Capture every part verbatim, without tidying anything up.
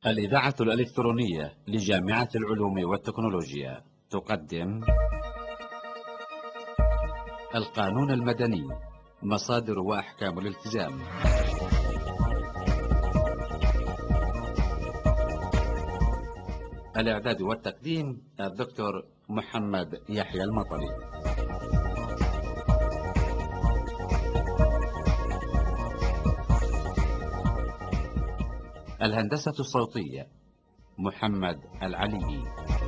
الإذاعة الإلكترونية لجامعة العلوم والتكنولوجيا تقدم القانون المدني، مصادر وأحكام الالتزام. الإعداد والتقديم الدكتور محمد يحيى المطري. الهندسة الصوتية محمد العلي.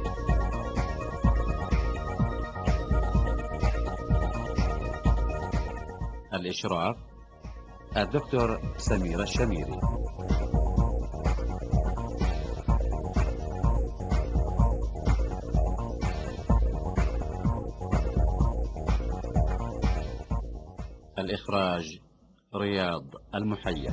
الإشراف الدكتور سمير الشميري. الإخراج رياض المحيى.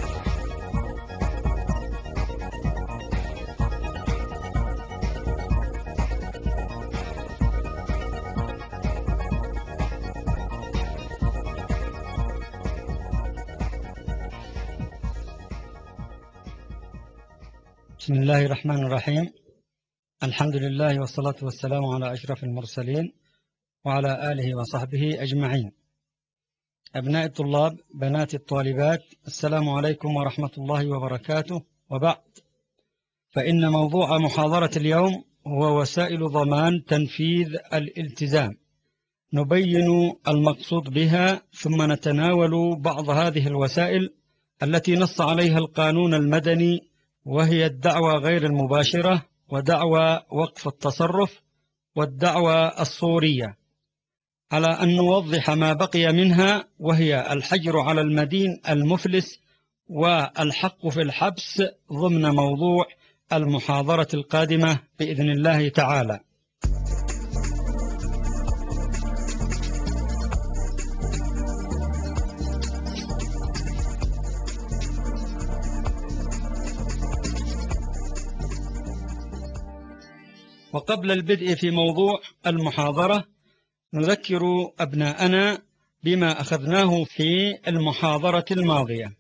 بسم الله الرحمن الرحيم. الحمد لله والصلاة والسلام على أشرف المرسلين وعلى آله وصحبه أجمعين. أبناء الطلاب، بنات الطالبات، السلام عليكم ورحمة الله وبركاته. وبعد، فإن موضوع محاضرة اليوم هو وسائل ضمان تنفيذ الالتزام. نبين المقصود بها ثم نتناول بعض هذه الوسائل التي نص عليها القانون المدني، وهي الدعوى غير المباشرة، ودعوى وقف التصرف، والدعوى الصورية، على أن نوضح ما بقي منها، وهي الحجر على المدين المفلس والحق في الحبس، ضمن موضوع المحاضرة القادمة بإذن الله تعالى. وقبل البدء في موضوع المحاضرة، نذكر أبناءنا بما أخذناه في المحاضرة الماضية،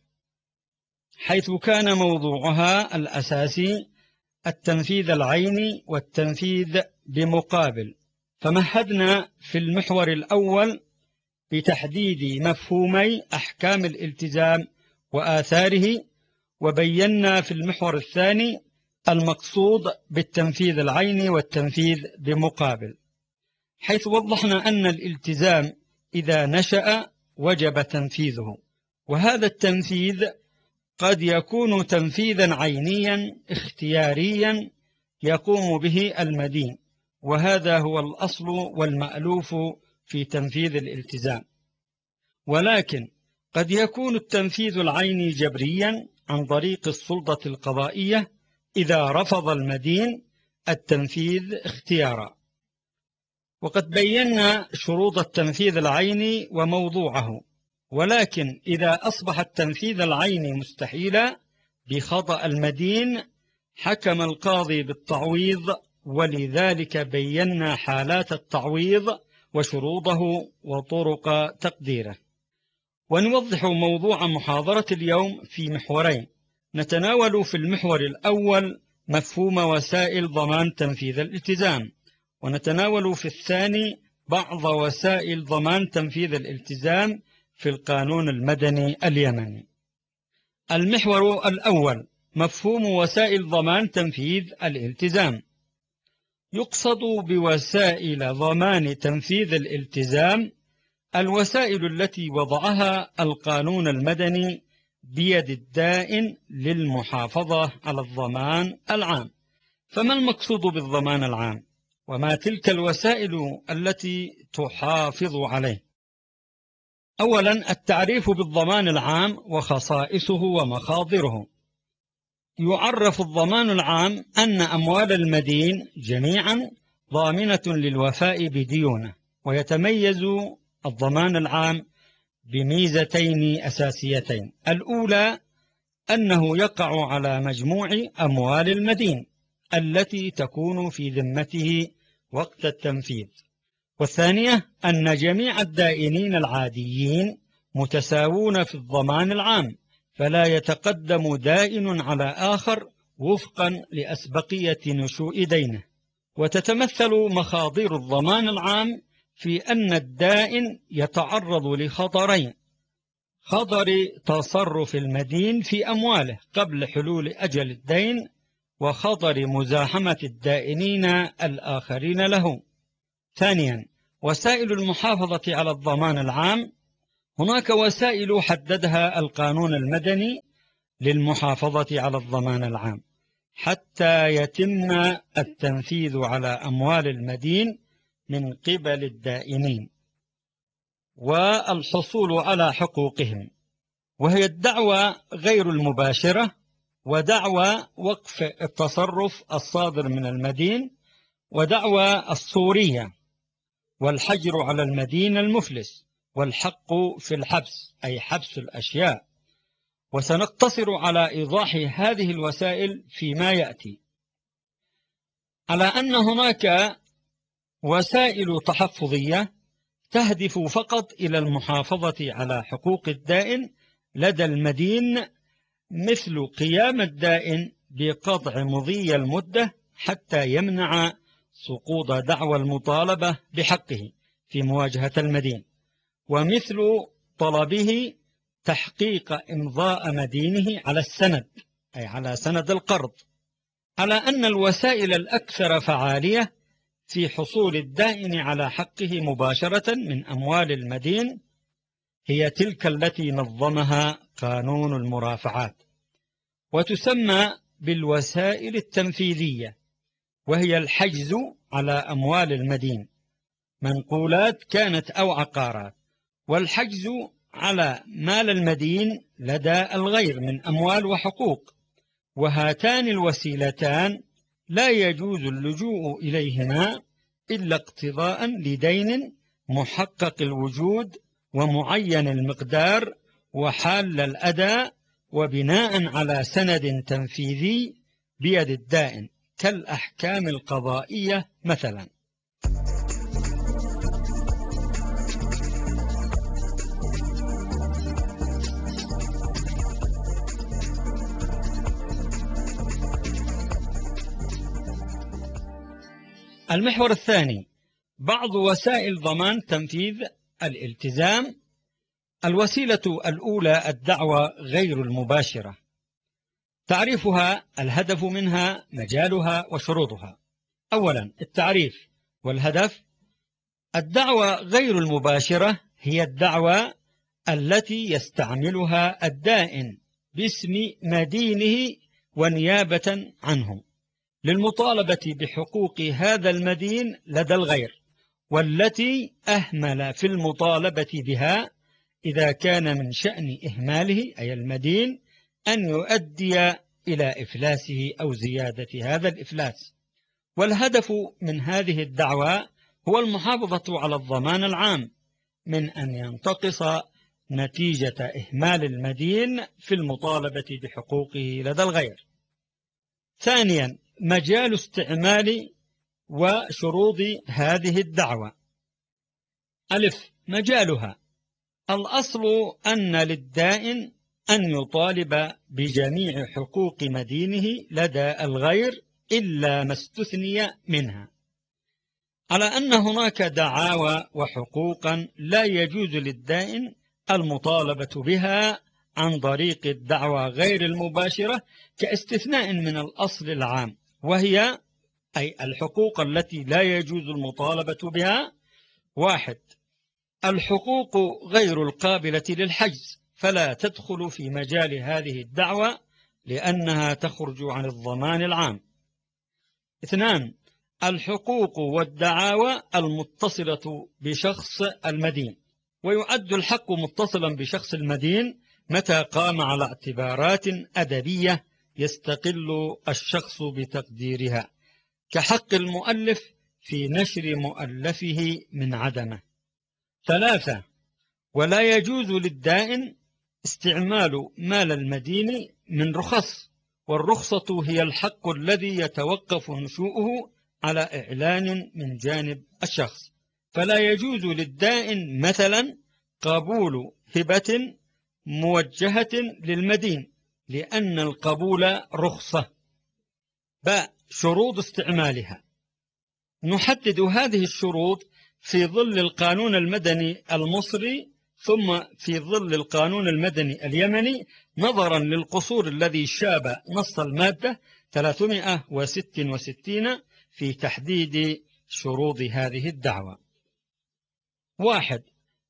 حيث كان موضوعها الأساسي التنفيذ العيني والتنفيذ بمقابل. فمهدنا في المحور الأول بتحديد مفهومي أحكام الالتزام وآثاره، وبينا في المحور الثاني المقصود بالتنفيذ العيني والتنفيذ بمقابل، حيث وضحنا أن الالتزام إذا نشأ وجب تنفيذه، وهذا التنفيذ قد يكون تنفيذا عينيا اختياريا يقوم به المدين، وهذا هو الأصل والمألوف في تنفيذ الالتزام. ولكن قد يكون التنفيذ العيني جبريا عن طريق السلطة القضائية إذا رفض المدين التنفيذ اختيارا. وقد بينا شروط التنفيذ العيني وموضوعه، ولكن إذا أصبح التنفيذ العيني مستحيلا بخطأ المدين حكم القاضي بالتعويض، ولذلك بينا حالات التعويض وشروطه وطرق تقديره. ونوضح موضوع محاضرة اليوم في محورين: نتناول في المحور الأول مفهوم وسائل ضمان تنفيذ الالتزام، ونتناول في الثاني بعض وسائل ضمان تنفيذ الالتزام في القانون المدني اليمني. المحور الأول: مفهوم وسائل ضمان تنفيذ الالتزام. يقصد بوسائل ضمان تنفيذ الالتزام الوسائل التي وضعها القانون المدني بيد الدائن للمحافظة على الضمان العام. فما المقصود بالضمان العام؟ وما تلك الوسائل التي تحافظ عليه؟ أولا، التعريف بالضمان العام وخصائصه ومخاطره. يعرف الضمان العام أن أموال المدين جميعا ضامنة للوفاء بديونه، ويتميز الضمان العام بميزتين أساسيتين: الأولى أنه يقع على مجموع أموال المدين التي تكون في ذمته وقت التنفيذ، والثانية أن جميع الدائنين العاديين متساوون في الضمان العام، فلا يتقدم دائن على آخر وفقا لأسبقية نشوء دينه. وتتمثل مخاضير الضمان العام في أن الدائن يتعرض لخطرين: خطر تصرف المدين في أمواله قبل حلول أجل الدين، وخطر مزاحمة الدائنين الآخرين له. ثانيا، وسائل المحافظة على الضمان العام. هناك وسائل حددها القانون المدني للمحافظة على الضمان العام حتى يتم التنفيذ على أموال المدين من قبل الدائنين والحصول على حقوقهم، وهي الدعوى غير المباشرة، ودعوى وقف التصرف الصادر من المدين، ودعوى الصورية، والحجر على المدين المفلس، والحق في الحبس أي حبس الأشياء. وسنقتصر على إيضاح هذه الوسائل فيما يأتي، على أن هناك وسائل تحفظية تهدف فقط إلى المحافظة على حقوق الدائن لدى المدين، مثل قيام الدائن بقطع مضي المدة حتى يمنع سقوط دعوى المطالبة بحقه في مواجهة المدين، ومثل طلبه تحقيق إمضاء مدينه على السند أي على سند القرض. على أن الوسائل الأكثر فعالية في حصول الدائن على حقه مباشرة من أموال المدين هي تلك التي نظمها قانون المرافعات، وتسمى بالوسائل التنفيذية، وهي الحجز على أموال المدين، منقولات كانت أو عقارات، والحجز على مال المدين لدى الغير من أموال وحقوق. وهاتان الوسيلتان لا يجوز اللجوء إليهما إلا اقتضاء لدين محقق الوجود ومعين المقدار وحال الأداء، وبناء على سند تنفيذي بيد الدائن كالأحكام القضائية مثلا. المحور الثاني: بعض وسائل ضمان تنفيذ الالتزام. الوسيلة الأولى الدعوى غير المباشرة. تعريفها: الهدف منها، مجالها وشروطها. أولا، التعريف والهدف. الدعوى غير المباشرة هي الدعوى التي يستعملها الدائن باسم مدينه ونيابة عنه للمطالبة بحقوق هذا المدين لدى الغير، والتي أهمل في المطالبة بها إذا كان من شأن إهماله أي المدين أن يؤدي إلى إفلاسه أو زيادة هذا الإفلاس. والهدف من هذه الدعوى هو المحافظة على الضمان العام من أن ينتقص نتيجة إهمال المدين في المطالبة بحقوقه لدى الغير. ثانيا، مجال استعمال وشروط هذه الدعوى. ألف، مجالها. الأصل أن للدائن أن يطالب بجميع حقوق مدينه لدى الغير إلا ما استثني منها، على أن هناك دعاوى وحقوقا لا يجوز للدائن المطالبة بها عن طريق الدعوى غير المباشرة كاستثناء من الأصل العام، وهي أي الحقوق التي لا يجوز المطالبة بها: واحد، الحقوق غير القابلة للحجز، فلا تدخل في مجال هذه الدعوى لأنها تخرج عن الضمان العام. اثنان، الحقوق والدعاوى المتصلة بشخص المدين، ويعد الحق متصلا بشخص المدين متى قام على اعتبارات أدبية يستقل الشخص بتقديرها، كحق المؤلف في نشر مؤلفه من عدمه. ثلاثة، ولا يجوز للدائن استعمال مال المدين من رخص، والرخصة هي الحق الذي يتوقف نشوؤه على إعلان من جانب الشخص، فلا يجوز للدائن مثلا قبول هبة موجهة للمدين لأن القبول رخصة باء شروط استعمالها. نحدد هذه الشروط في ظل القانون المدني المصري ثم في ظل القانون المدني اليمني، نظرا للقصور الذي شاب نص المادة ثلاثمائة وستة وستين في تحديد شروط هذه الدعوة. واحد،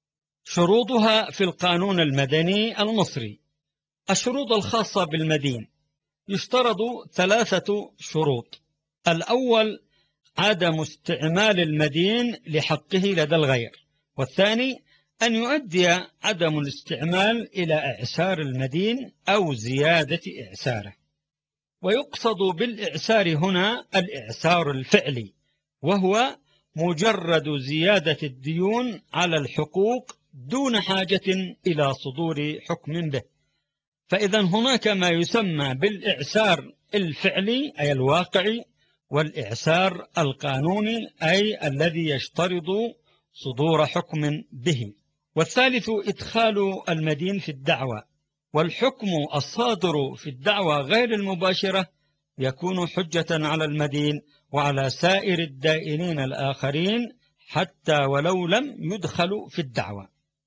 شروطها في القانون المدني المصري. الشروط الخاصة بالمدين يشترط ثلاثة شروط. الأول عدم استعمال المدين لحقه لدى الغير، والثاني أن يؤدي عدم الاستعمال إلى إعسار المدين أو زيادة إعساره. ويقصد بالإعسار هنا الإعسار الفعلي، وهو مجرد زيادة الديون على الحقوق دون حاجة إلى صدور حكم به. فإذا هناك ما يسمى بالإعسار الفعلي أي الواقعي، والإعسار القانوني أي الذي يشترط صدور حكم به. والثالث إدخال المدين في الدعوى، والحكم الصادر في الدعوى غير المباشرة يكون حجة على المدين وعلى سائر الدائنين الآخرين حتى ولو لم يدخلوا في الدعوى.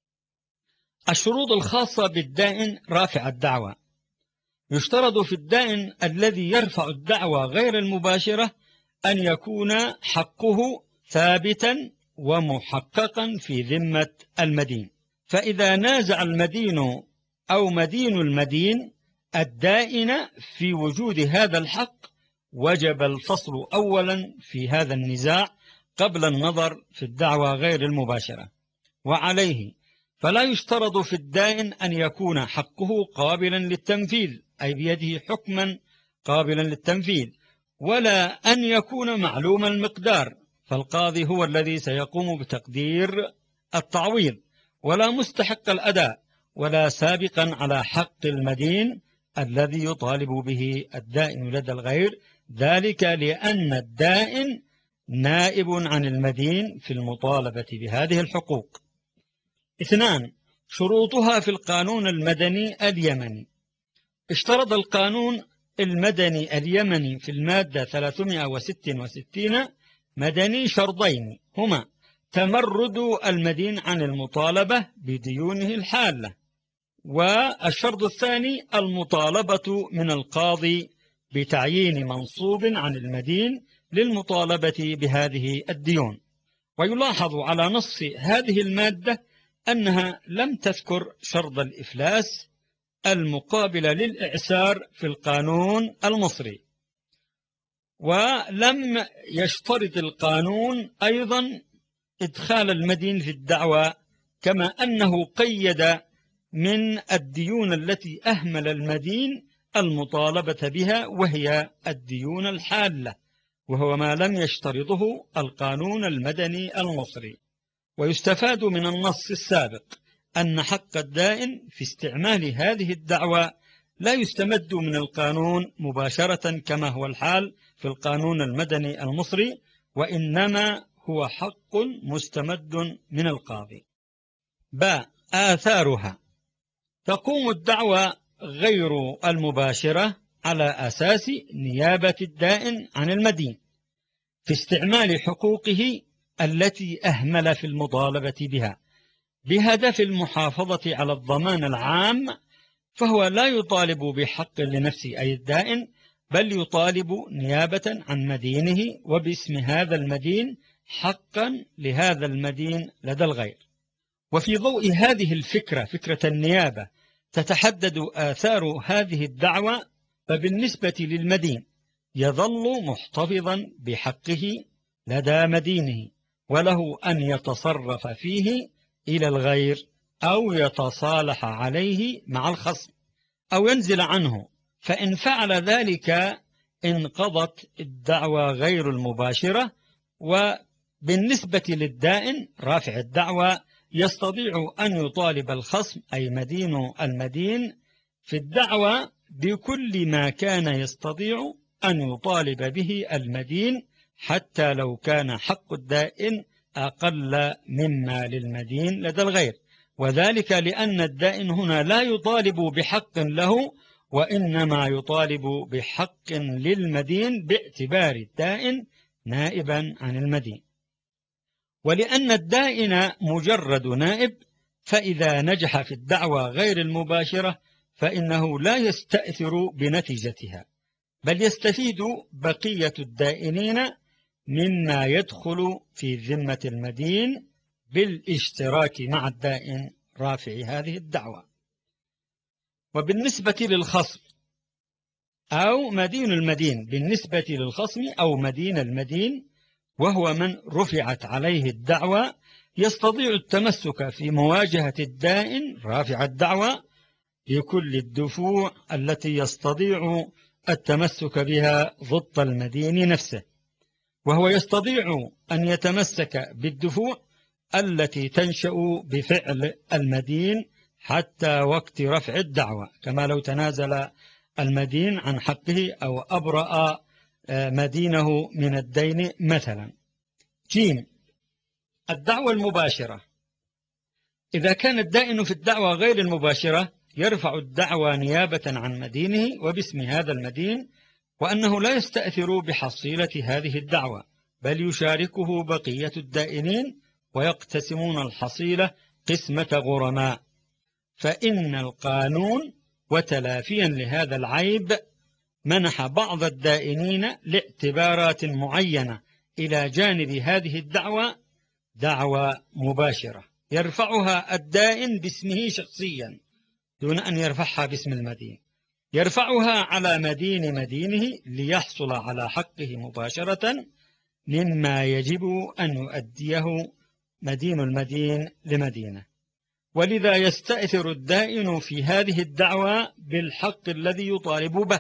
الشروط الخاصة بالدائن رافع الدعوى. يشترط في الدائن الذي يرفع الدعوى غير المباشرة أن يكون حقه ثابتا ومحققا في ذمة المدين. فإذا نازع المدين أو مدين المدين الدائن في وجود هذا الحق، وجب الفصل أولا في هذا النزاع قبل النظر في الدعوى غير المباشرة. وعليه فلا يشترط في الدائن أن يكون حقه قابلا للتنفيذ أي بيده حكما قابلا للتنفيذ، ولا أن يكون معلوم المقدار، فالقاضي هو الذي سيقوم بتقدير التعويض، ولا مستحق الأداء، ولا سابقا على حق المدين الذي يطالب به الدائن لدى الغير، ذلك لأن الدائن نائب عن المدين في المطالبة بهذه الحقوق. اثنان، شروطها في القانون المدني اليمني. اشترط القانون المدني اليمني في المادة ثلاثمائة وستة وستين مدني شرطين، هما تمرد المدين عن المطالبة بديونه الحالة، والشرط الثاني المطالبة من القاضي بتعيين منصوب عن المدين للمطالبة بهذه الديون. ويلاحظ على نص هذه المادة أنها لم تذكر شرط الإفلاس المقابل للإعسار في القانون المصري، ولم يشترط القانون أيضا إدخال المدين في الدعوى، كما أنه قيد من الديون التي أهمل المدين المطالبة بها وهي الديون الحالة، وهو ما لم يشترطه القانون المدني المصري. ويستفاد من النص السابق أن حق الدائن في استعمال هذه الدعوى لا يستمد من القانون مباشرة كما هو الحال في القانون المدني المصري، وإنما هو حق مستمد من القاضي. باء آثارها. تقوم الدعوى غير المباشرة على أساس نيابة الدائن عن المدين في استعمال حقوقه التي أهمل في المطالبة بها بهدف المحافظة على الضمان العام، فهو لا يطالب بحق لنفسه أي الدائن، بل يطالب نيابة عن مدينه وباسم هذا المدين حقا لهذا المدين لدى الغير. وفي ضوء هذه الفكرة، فكرة النيابة، تتحدد آثار هذه الدعوة. فبالنسبة للمدين يظل محتفظا بحقه لدى مدينه، وله أن يتصرف فيه إلى الغير أو يتصالح عليه مع الخصم أو ينزل عنه، فإن فعل ذلك انقضت الدعوى غير المباشرة. وبالنسبة للدائن رافع الدعوى يستطيع أن يطالب الخصم أي مدين المدين في الدعوى بكل ما كان يستطيع أن يطالب به المدين، حتى لو كان حق الدائن أقل مما للمدين لدى الغير، وذلك لأن الدائن هنا لا يطالب بحق له، وإنما يطالب بحق للمدين باعتبار الدائن نائبا عن المدين. ولأن الدائن مجرد نائب، فإذا نجح في الدعوى غير المباشرة فإنه لا يستأثر بنتيجتها، بل يستفيد بقية الدائنين مما يدخل في ذمة المدين بالاشتراك مع الدائن رافع هذه الدعوى. وبالنسبة للخصم أو مدين المدين، بالنسبة للخصم أو مدين المدين وهو من رفعت عليه الدعوى، يستطيع التمسك في مواجهة الدائن رافع الدعوى بكل الدفوع التي يستطيع التمسك بها ضد المدين نفسه، وهو يستطيع أن يتمسك بالدفوع التي تنشأ بفعل المدين حتى وقت رفع الدعوى، كما لو تنازل المدين عن حقه أو أبرأ مدينه من الدين مثلا. جيم، الدعوى المباشرة. إذا كان الدائن في الدعوى غير المباشرة يرفع الدعوى نيابة عن مدينه وباسم هذا المدين، وأنه لا يستأثر بحصيلة هذه الدعوى، بل يشاركه بقية الدائنين ويقتسمون الحصيلة قسمة غرماء. فإن القانون وتلافيا لهذا العيب منح بعض الدائنين لاعتبارات معينة إلى جانب هذه الدعوى دعوى مباشرة يرفعها الدائن باسمه شخصيا دون أن يرفعها باسم المدين، يرفعها على مدين مدينه ليحصل على حقه مباشرة مما يجب أن يؤديه مدين المدين لمدينه. ولذا يستأثر الدائن في هذه الدعوى بالحق الذي يطالب به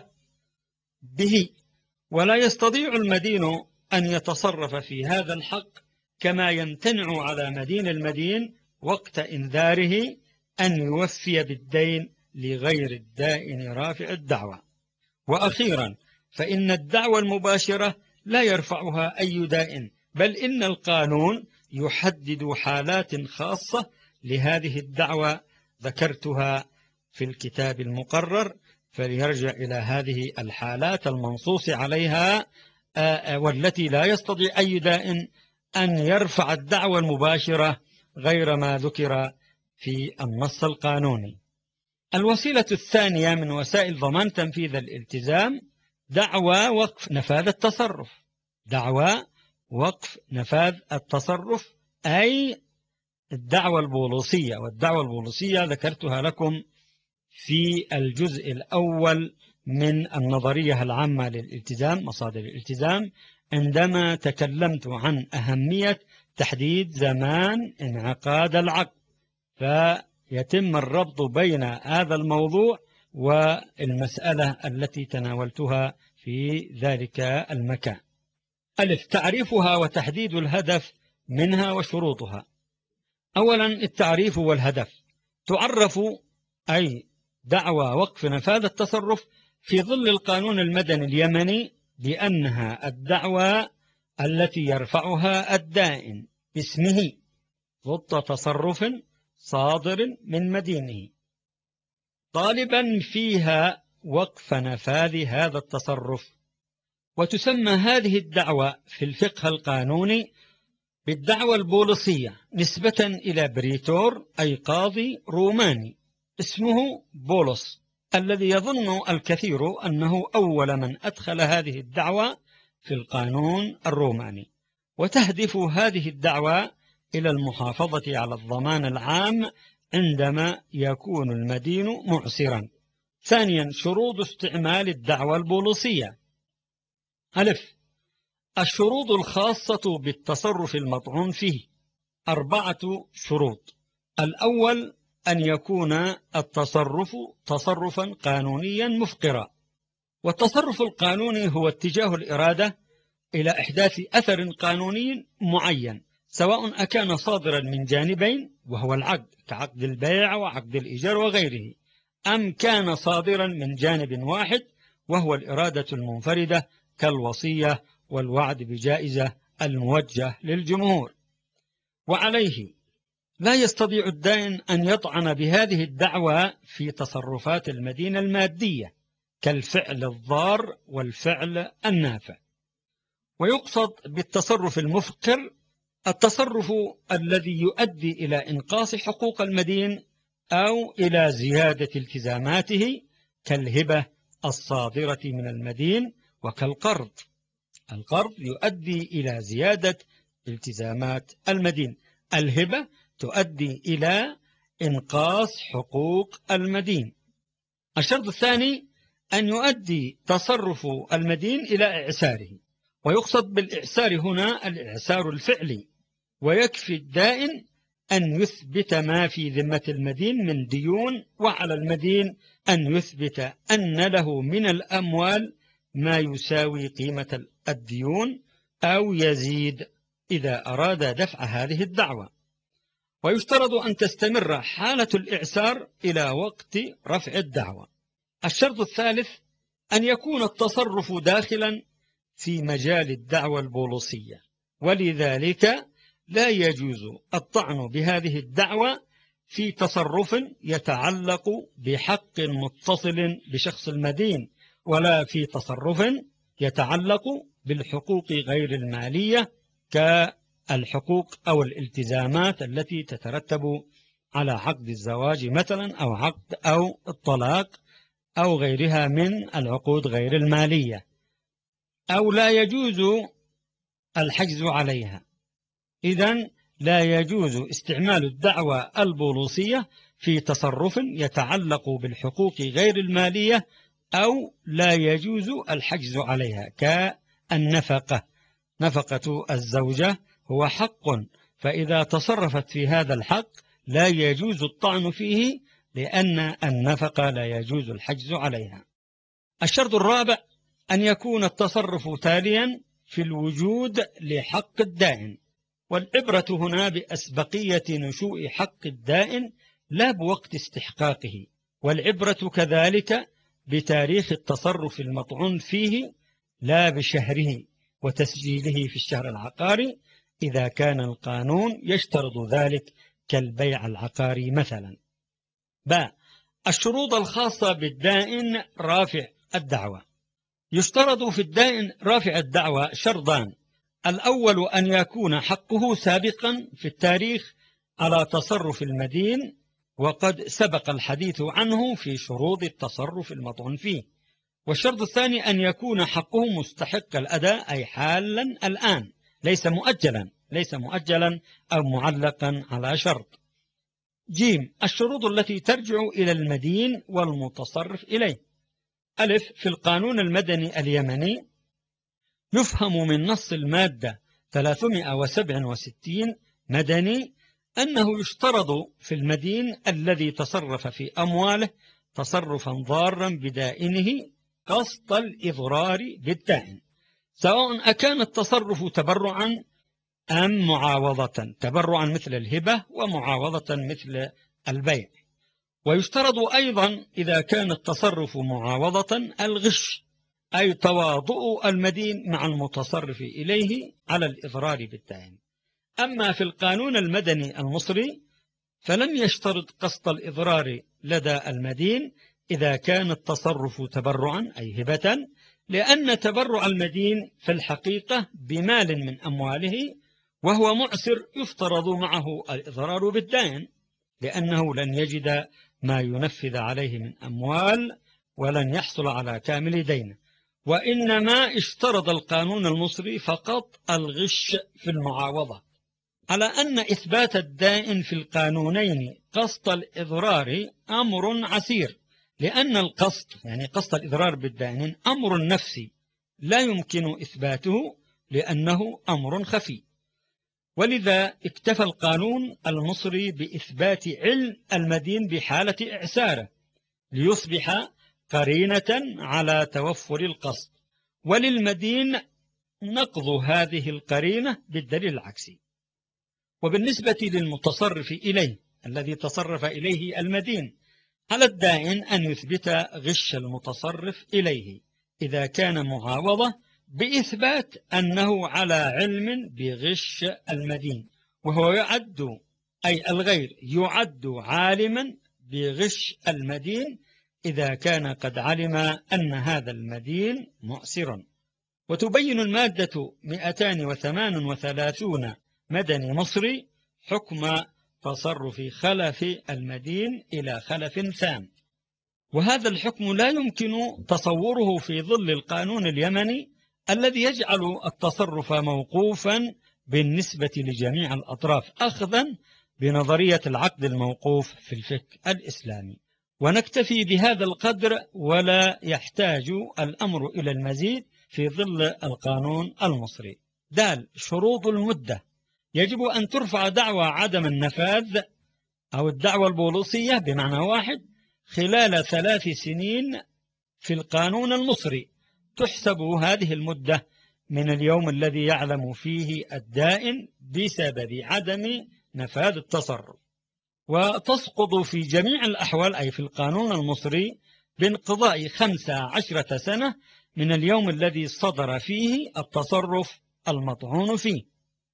به ولا يستطيع المدين أن يتصرف في هذا الحق كما يمتنع على مدين المدين وقت إنذاره أن يوفي بالدين لغير الدائن رافع الدعوى. وأخيرا، فإن الدعوى المباشرة لا يرفعها أي دائن، بل إن القانون يحدد حالات خاصة لهذه الدعوى ذكرتها في الكتاب المقرر، فليرجع إلى هذه الحالات المنصوص عليها والتي لا يستطيع أي دائن أن يرفع الدعوى المباشرة غير ما ذكر في النص القانوني. الوسيلة الثانية من وسائل ضمان تنفيذ الالتزام دعوى وقف نفاذ التصرف. دعوى وقف نفاذ التصرف أي الدعوى البوليسية، والدعوى البوليسية ذكرتها لكم في الجزء الأول من النظرية العامة للالتزام، مصادر الالتزام، عندما تكلمت عن أهمية تحديد زمان انعقاد العقد، فيتم الربط بين هذا الموضوع والمسألة التي تناولتها في ذلك المكان. ألف، تعريفها وتحديد الهدف منها وشروطها. أولا التعريف والهدف. تعرف أي دعوى وقف نفاذ التصرف في ظل القانون المدني اليمني بأنها الدعوى التي يرفعها الدائن باسمه ضد تصرف صادر من مدينه طالبا فيها وقف نفاذ هذا التصرف. وتسمى هذه الدعوى في الفقه القانوني بالدعوى البوليسية نسبة إلى بريتور أي قاضي روماني اسمه بولس، الذي يظن الكثير أنه أول من أدخل هذه الدعوى في القانون الروماني. وتهدف هذه الدعوى إلى المحافظة على الضمان العام عندما يكون المدين معسرا. ثانيا شروط استعمال الدعوى البوليسية. ألف، الشروط الخاصة بالتصرف المطعون فيه أربعة شروط. الأول أن يكون التصرف تصرفا قانونيا مفقرا. والتصرف القانوني هو اتجاه الإرادة إلى إحداث أثر قانوني معين، سواء أكان صادرا من جانبين وهو العقد كعقد البيع وعقد الإيجار وغيره، أم كان صادرا من جانب واحد وهو الإرادة المنفردة كالوصية والوعد بجائزة الموجه للجمهور. وعليه لا يستطيع الدائن أن يطعن بهذه الدعوى في تصرفات المدينة المادية كالفعل الضار والفعل النافع. ويقصد بالتصرف المفقر التصرف الذي يؤدي إلى إنقاص حقوق المدين أو إلى زيادة التزاماته، كالهبة الصادرة من المدين وكالقرض. القرض يؤدي إلى زيادة التزامات المدين، الهبة تؤدي إلى إنقاص حقوق المدين. الشرط الثاني أن يؤدي تصرف المدين إلى إعساره، ويقصد بالإعسار هنا الإعسار الفعلي، ويكفي الدائن أن يثبت ما في ذمة المدين من ديون، وعلى المدين أن يثبت أن له من الأموال ما يساوي قيمة الديون أو يزيد إذا أراد دفع هذه الدعوة. ويشترط أن تستمر حالة الإعسار إلى وقت رفع الدعوة. الشرط الثالث أن يكون التصرف داخلا في مجال الدعوى البوليسية، ولذلك لا يجوز الطعن بهذه الدعوى في تصرف يتعلق بحق متصل بشخص المدين، ولا في تصرف يتعلق بالحقوق غير المالية كالحقوق أو الالتزامات التي تترتب على عقد الزواج مثلا، أو عقد أو الطلاق أو غيرها من العقود غير المالية، أو لا يجوز الحجز عليها. إذن لا يجوز استعمال الدعوى البوليسية في تصرف يتعلق بالحقوق غير المالية، أو لا يجوز الحجز عليها كالنفقة. نفقة الزوجة هو حق، فإذا تصرفت في هذا الحق لا يجوز الطعن فيه، لأن النفقة لا يجوز الحجز عليها. الشرط الرابع أن يكون التصرف تاليا في الوجود لحق الدائن، والعبرة هنا بأسبقية نشوء حق الدائن لا بوقت استحقاقه، والعبرة كذلك بتاريخ التصرف المطعون فيه لا بشهره وتسجيله في الشهر العقاري إذا كان القانون يشترط ذلك كالبيع العقاري مثلا. باء الشروط الخاصة بالدائن رافع الدعوة. يشترط في الدائن رافع الدعوة شرطان: الأول أن يكون حقه سابقا في التاريخ على تصرف المدين، وقد سبق الحديث عنه في شروط التصرف المطعون فيه. والشرط الثاني أن يكون حقه مستحق الأداء، أي حالا الآن، ليس مؤجلا ليس مؤجلا أو معلقا على شرط. جيم الشروط التي ترجع إلى المدين والمتصرف إليه. ألف في القانون المدني اليمني يفهم من نص المادة ثلاثمائة وسبعة وستين مدني أنه يشترط في المدين الذي تصرف في أمواله تصرفا ضارا بدائنه قصد الإضرار بالدائن، سواء أكان التصرف تبرعا أم معاوضة. تبرعا مثل الهبة، ومعاوضة مثل البيع. ويشترط أيضا إذا كان التصرف معاوضة الغش، أي تواضع المدين مع المتصرف إليه على الإضرار بالدائن. أما في القانون المدني المصري فلم يشترط قصد الإضرار لدى المدين إذا كان التصرف تبرعا أي هبة، لأن تبرع المدين في الحقيقة بمال من أمواله وهو معسر يفترض معه الإضرار بالدائن، لأنه لن يجد ما ينفذ عليه من أموال ولن يحصل على كامل دينه. وإنما اشترط القانون المصري فقط الغش في المعاوضة، على أن إثبات الدائن في القانونين قصد الإضرار أمر عسير، لأن القصد يعني قصد الإضرار بالدائن أمر نفسي لا يمكن إثباته لأنه أمر خفي. ولذا اكتفى القانون المصري بإثبات علم المدين بحالة إعساره ليصبح قرينة على توفر القصد، وللمدين نقض هذه القرينة بالدليل العكسي. وبالنسبة للمتصرف إليه الذي تصرف إليه المدين، على الدائن أن يثبت غش المتصرف إليه إذا كان معاوضة بإثبات أنه على علم بغش المدين، وهو يعد أي الغير يعد عالما بغش المدين إذا كان قد علم أن هذا المدين مؤسر. وتبين المادة مئتان وثمان وثلاثون مدني مصري حكم تصرف خلف المدين إلى خلف ثان، وهذا الحكم لا يمكن تصوره في ظل القانون اليمني الذي يجعل التصرف موقوفا بالنسبة لجميع الأطراف أخذا بنظرية العقد الموقوف في الفقه الإسلامي. ونكتفي بهذا القدر ولا يحتاج الأمر إلى المزيد في ظل القانون المصري. دال شروط المدة. يجب أن ترفع دعوى عدم النفاذ أو الدعوى البوليسية بمعنى واحد خلال ثلاث سنين في القانون المصري، تحسب هذه المدة من اليوم الذي يعلم فيه الدائن بسبب عدم نفاذ التصرف، وتسقط في جميع الأحوال أي في القانون المصري بانقضاء خمس عشرة سنة من اليوم الذي صدر فيه التصرف المطعون فيه.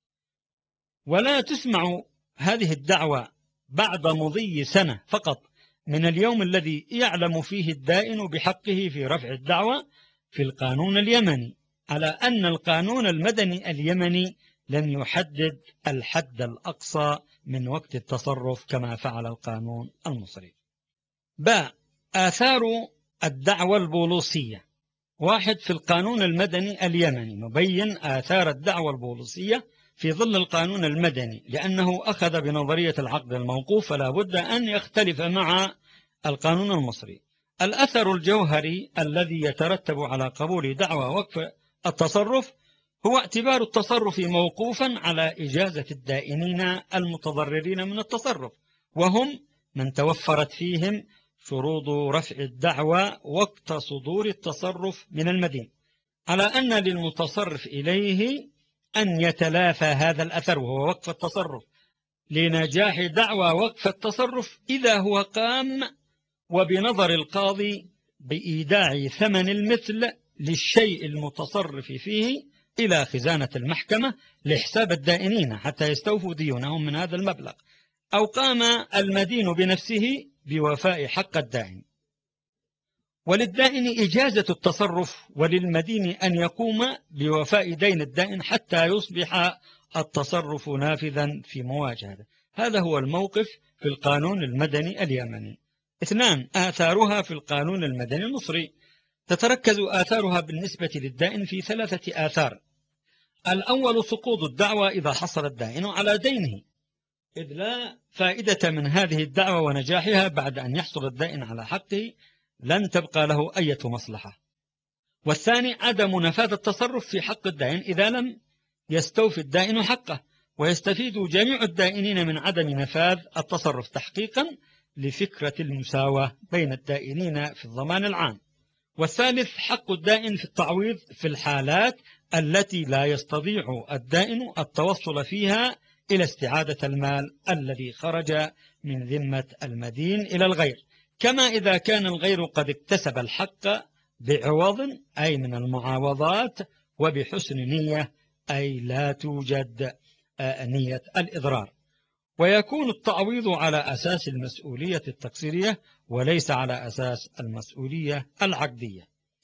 ولا تسمع هذه الدعوة بعد مضي سنة فقط من اليوم الذي يعلم فيه الدائن بحقه في رفع الدعوة في القانون اليمني، على أن القانون المدني اليمني لم يحدد الحد الأقصى من وقت التصرف كما فعل القانون المصري. باء آثار الدعوى البوليسية. واحد في القانون المدني اليمني نبين آثار الدعوى البوليسية في ظل القانون المدني، لأنه أخذ بنظرية العقد الموقوف فلا بد أن يختلف مع القانون المصري. الأثر الجوهري الذي يترتب على قبول دعوى وقف التصرف هو اعتبار التصرف موقوفا على إجازة الدائنين المتضررين من التصرف، وهم من توفرت فيهم شروط رفع الدعوى وقت صدور التصرف من المدين، على أن للمتصرف إليه أن يتلافى هذا الأثر وهو وقف التصرف لنجاح دعوى وقف التصرف إذا هو قام وبنظر القاضي بإيداع ثمن المثل للشيء المتصرف فيه إلى خزانة المحكمة لحساب الدائنين حتى يستوفوا ديونهم من هذا المبلغ، أو قام المدين بنفسه بوفاء حق الدائن. وللدائن إجازة التصرف وللمدين أن يقوم بوفاء دين الدائن حتى يصبح التصرف نافذا في مواجهته. هذا هو الموقف في القانون المدني اليمني. اثنان آثارها في القانون المدني المصري. تتركز آثارها بالنسبة للدائن في ثلاثة آثار. الأول سقوط الدعوى إذا حصل الدائن على دينه، إذ لا فائدة من هذه الدعوة ونجاحها بعد أن يحصل الدائن على حقه، لن تبقى له أي مصلحة. والثاني عدم نفاذ التصرف في حق الدائن إذا لم يستوفي الدائن حقه، ويستفيد جميع الدائنين من عدم نفاذ التصرف تحقيقا لفكرة المساواة بين الدائنين في الضمان العام. والثالث حق الدائن في التعويض في الحالات التي لا يستطيع الدائن التوصل فيها إلى استعادة المال الذي خرج من ذمة المدين إلى الغير، كما إذا كان الغير قد اكتسب الحق بعوض أي من المعاوضات وبحسن نية أي لا توجد نية الإضرار. ويكون التعويض على أساس المسؤولية التقصيرية وليس على أساس المسؤولية العقدية.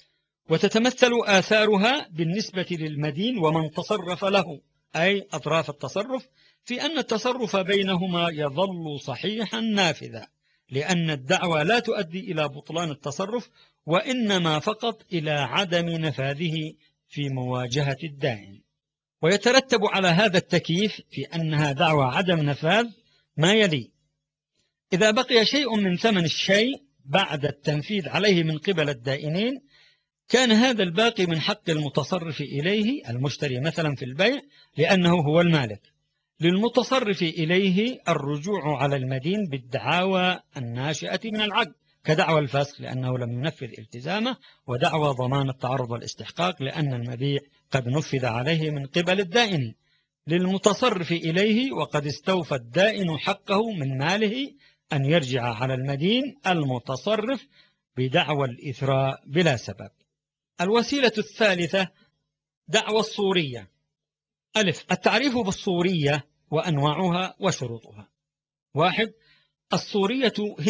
وتتمثل آثارها بالنسبة للمدين ومن تصرف له أي أطراف التصرف في أن التصرف بينهما يظل صحيحا نافذا، لأن الدعوى لا تؤدي إلى بطلان التصرف وإنما فقط إلى عدم نفاذه في مواجهة الدائن. ويترتب على هذا التكييف في أنها دعوى عدم نفاذ ما يلي: إذا بقي شيء من ثمن الشيء بعد التنفيذ عليه من قبل الدائنين كان هذا الباقي من حق المتصرف إليه المشتري مثلا في البيع لأنه هو المالك، للمتصرف إليه الرجوع على المدين بالدعاوى الناشئة من العقد كدعوى الفسخ لأنه لم ينفذ التزامه، ودعوى ضمان التعرض والاستحقاق لأن المبيع قد نفذ عليه من قبل الدائن، للمتصرف إليه وقد استوفى الدائن حقه من ماله أن يرجع على المدين المتصرف بدعوى الإثراء بلا سبب. الوسيلة الثالثة دعوى الصورية. ألف التعريف بالصورية وأنواعها وشروطها. واحد الصورية هي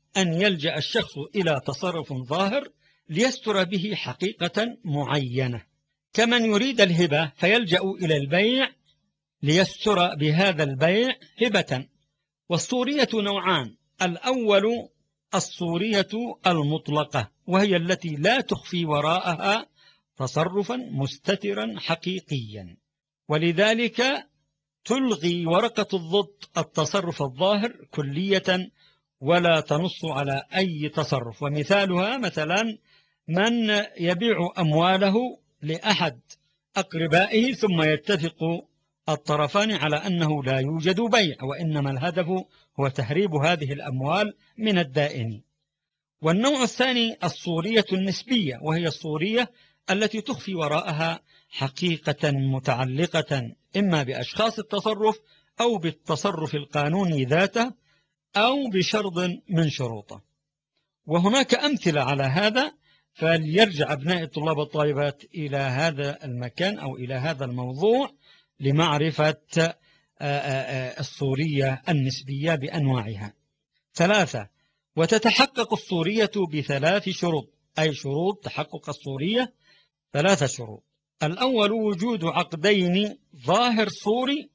أن يلجأ الشخص إلى تصرف ظاهر ليستر به حقيقة معينة، كمن يريد الهبة فيلجأ إلى البيع ليستر بهذا البيع هبة. والصورية نوعان: الأول الصورية المطلقة، وهي التي لا تخفي وراءها تصرفا مستترا حقيقيا، ولذلك تلغي ورقة الضد التصرف الظاهر كلية ولا تنص على أي تصرف. ومثالها مثلا من يبيع أمواله لأحد أقربائه ثم يتفق الطرفان على أنه لا يوجد بيع، وإنما الهدف هو تهريب هذه الأموال من الدائن. والنوع الثاني الصورية النسبية، وهي الصورية التي تخفي وراءها حقيقة متعلقة إما بأشخاص التصرف أو بالتصرف القانوني ذاته أو بشرط من شروطه. وهناك أمثلة على هذا، فليرجع أبناء الطلاب والطالبات إلى هذا المكان أو إلى هذا الموضوع لمعرفة الصورية النسبية بأنواعها. ثلاثة: وتتحقق الصورية بثلاث شروط، أي شروط تحقق الصورية ثلاثة شروط. الأول وجود عقدين ظاهر صوري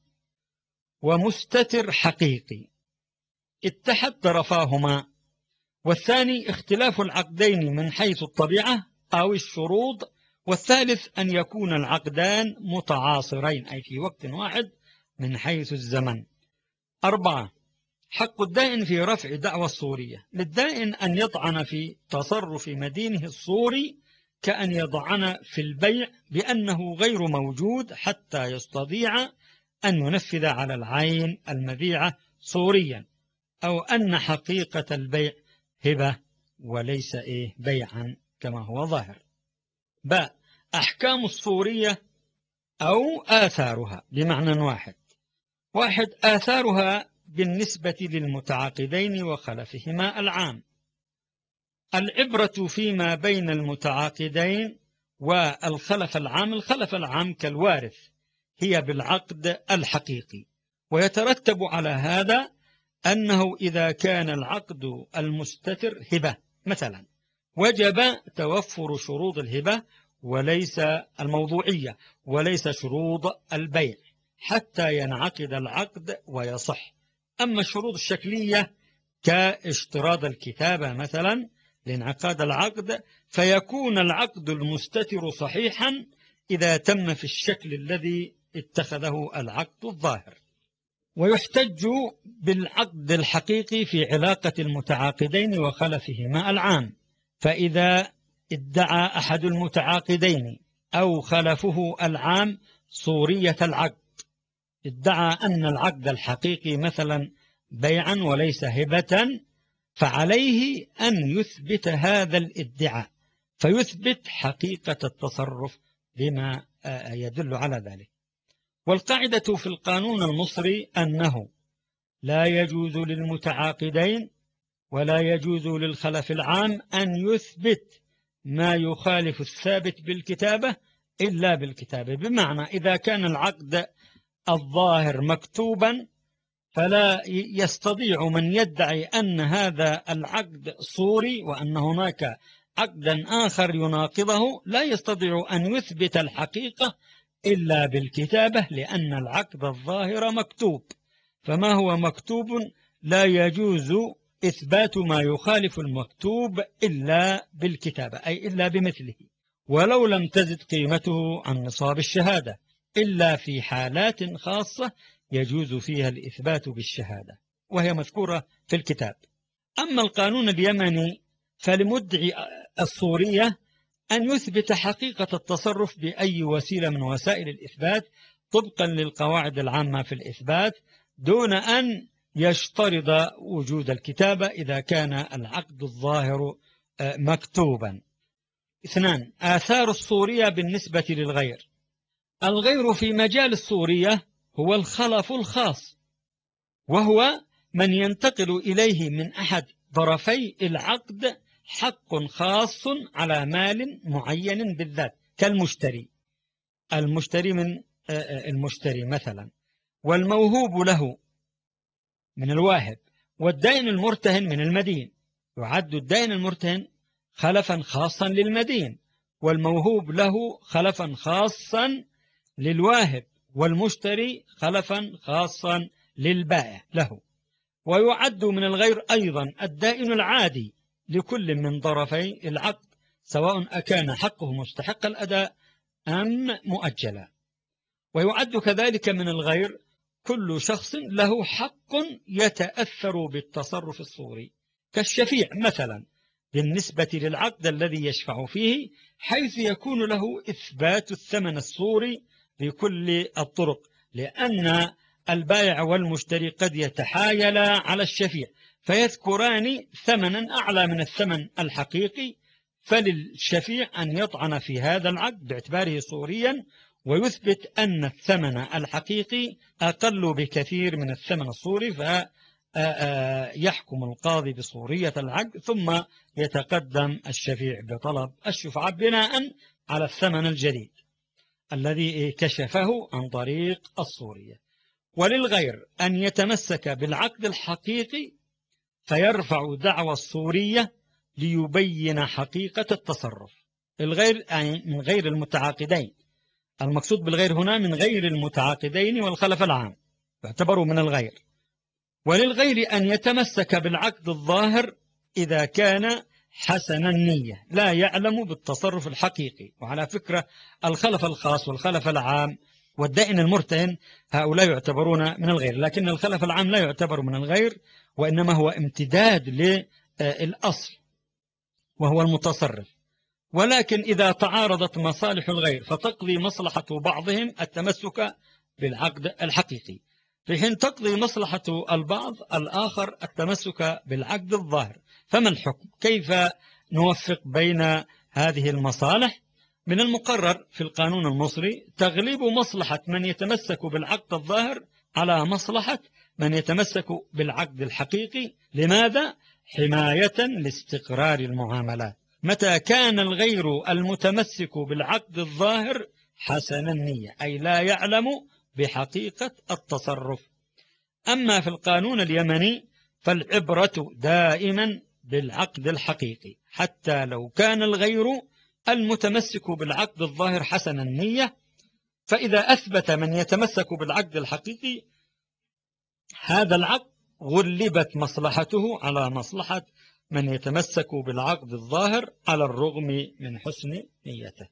ومستتر حقيقي اتحد طرفاهما. والثاني اختلاف العقدين من حيث الطبيعة أو الشروط. والثالث أن يكون العقدان متعاصرين، أي في وقت واحد من حيث الزمن. أربعة: حق الدائن في رفع دعوى الصورية. للدائن أن يطعن في تصرف مدينه الصوري كأن يطعن في البيع بأنه غير موجود حتى يستطيع أن ينفذ على العين المبيعة صوريا، أو أن حقيقة البيع هبة وليس إيه بيعا كما هو ظاهر. باء: أحكام الصورية أو آثارها بمعنى واحد. واحد: آثارها بالنسبة للمتعاقدين وخلفهما العام. العبرة فيما بين المتعاقدين والخلف العام. الخلف العام كالوارث هي بالعقد الحقيقي، ويترتب على هذا أنه إذا كان العقد المستتر هبة مثلا وجب توفر شروط الهبة وليس الموضوعية وليس شروط البيع حتى ينعقد العقد ويصح. أما الشروط الشكلية كاشتراط الكتابة مثلا لانعقاد العقد، فيكون العقد المستتر صحيحا إذا تم في الشكل الذي اتخذه العقد الظاهر. ويحتج بالعقد الحقيقي في علاقة المتعاقدين وخلفهما العام. فإذا ادعى أحد المتعاقدين أو خلفه العام صورية العقد، ادعى أن العقد الحقيقي مثلا بيعا وليس هبة، فعليه أن يثبت هذا الادعاء، فيثبت حقيقة التصرف بما يدل على ذلك. والقاعدة في القانون المصري أنه لا يجوز للمتعاقدين ولا يجوز للخلف العام أن يثبت ما يخالف الثابت بالكتابة إلا بالكتابة. بمعنى إذا كان العقد الظاهر مكتوبا فلا يستطيع من يدعي أن هذا العقد صوري وأن هناك عقدا آخر يناقضه، لا يستطيع أن يثبت الحقيقة إلا بالكتابة، لأن العقد الظاهر مكتوب، فما هو مكتوب لا يجوز إثبات ما يخالف المكتوب إلا بالكتابة، أي إلا بمثله، ولو لم تزد قيمته عن نصاب الشهادة، إلا في حالات خاصة يجوز فيها الإثبات بالشهادة وهي مذكورة في الكتاب. أما القانون اليمني فلمدعي الصورية أن يثبت حقيقة التصرف بأي وسيلة من وسائل الإثبات طبقا للقواعد العامة في الإثبات، دون أن يشترط وجود الكتابة إذا كان العقد الظاهر مكتوبا. اثنان: آثار الصورية بالنسبة للغير. الغير في مجال الصورية هو الخلف الخاص، وهو من ينتقل إليه من أحد طرفي العقد حق خاص على مال معين بالذات، كالمشتري، المشتري من المشتري مثلا، والموهوب له من الواهب، والدين المرتهن من المدين. يعد الدائن المرتهن خلفا خاصا للمدين، والموهوب له خلفا خاصا للواهب، والمشتري خلفا خاصا للبائع له. ويعد من الغير أيضا الدائن العادي لكل من طرفي العقد، سواء أكان حقه مستحق الأداء أم مؤجلا. ويعد كذلك من الغير كل شخص له حق يتأثر بالتصرف الصوري، كالشفيع مثلا بالنسبة للعقد الذي يشفع فيه، حيث يكون له إثبات الثمن الصوري بكل الطرق، لأن البائع والمشتري قد يتحايلا على الشفيع فيذكران ثمنا أعلى من الثمن الحقيقي، فللشفيع أن يطعن في هذا العقد باعتباره صوريا ويثبت أن الثمن الحقيقي أقل بكثير من الثمن الصوري، فيحكم القاضي بصورية العقد، ثم يتقدم الشفيع بطلب الشفعة بناء على الثمن الجديد الذي كشفه عن طريق الصورية. وللغير أن يتمسك بالعقد الحقيقي فيرفع دعوى الصورية ليبين حقيقة التصرف. الغير من غير المتعاقدين، المقصود بالغير هنا من غير المتعاقدين والخلف العام يعتبروا من الغير. وللغير أن يتمسك بالعقد الظاهر إذا كان حسن النية لا يعلم بالتصرف الحقيقي. وعلى فكرة الخلف الخاص والخلف العام والدائن المرتهن هؤلاء يعتبرون من الغير، لكن الخلف العام لا يعتبر من الغير، وإنما هو امتداد للأصل وهو المتصرف. ولكن إذا تعارضت مصالح الغير فتقضي مصلحة بعضهم التمسك بالعقد الحقيقي، في حين تقضي مصلحة البعض الآخر التمسك بالعقد الظاهر. فما الحكم؟ كيف نوفق بين هذه المصالح؟ من المقرر في القانون المصري تغليب مصلحة من يتمسك بالعقد الظاهر على مصلحة من يتمسك بالعقد الحقيقي. لماذا؟ حماية لاستقرار المعاملات، متى كان الغير المتمسك بالعقد الظاهر حسن النية، أي لا يعلم بحقيقة التصرف. أما في القانون اليمني فالعبرة دائما بالعقد الحقيقي، حتى لو كان الغير المتمسك بالعقد الظاهر حسن النية، فإذا أثبت من يتمسك بالعقد الحقيقي هذا العقد غلبت مصلحته على مصلحة من يتمسك بالعقد الظاهر على الرغم من حسن نيته.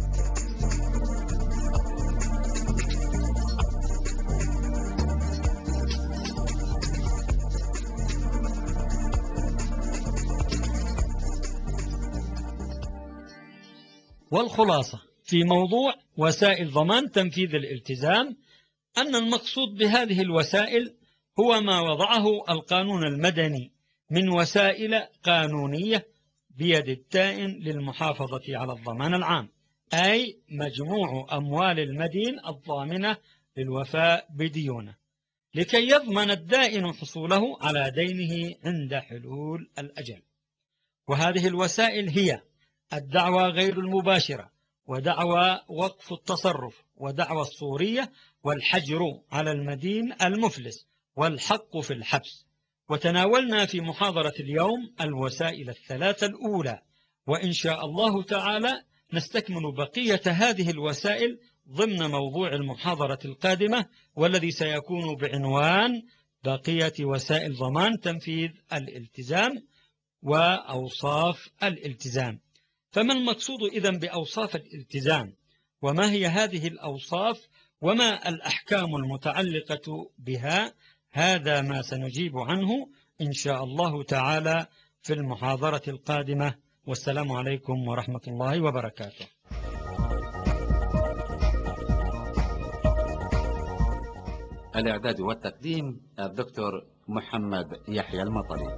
والخلاصة في موضوع وسائل ضمان تنفيذ الالتزام أن المقصود بهذه الوسائل هو ما وضعه القانون المدني من وسائل قانونية بيد الدائن للمحافظة على الضمان العام، أي مجموع أموال المدين الضامنة للوفاء بديونه، لكي يضمن الدائن حصوله على دينه عند حلول الأجل. وهذه الوسائل هي الدعوى غير المباشرة، ودعوى وقف التصرف، ودعوى الصورية، والحجر على المدين المفلس، والحق في الحبس. وتناولنا في محاضرة اليوم الوسائل الثلاثة الأولى، وإن شاء الله تعالى نستكمل بقية هذه الوسائل ضمن موضوع المحاضرة القادمة، والذي سيكون بعنوان بقية وسائل ضمان تنفيذ الالتزام وأوصاف الالتزام. فما المقصود إذن بأوصاف الالتزام؟ وما هي هذه الأوصاف؟ وما الأحكام المتعلقة بها؟ هذا ما سنجيب عنه إن شاء الله تعالى في المحاضرة القادمة. والسلام عليكم ورحمة الله وبركاته. الإعداد والتقديم الدكتور محمد يحيى المطري.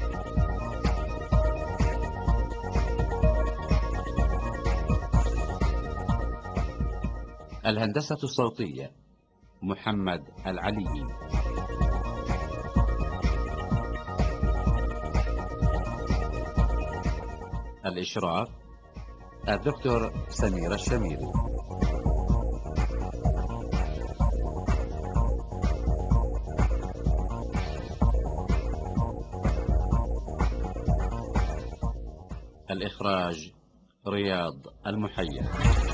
الهندسة الصوتية محمد العلي. الإشراف الدكتور سمير الشميري. الإخراج رياض المحيا.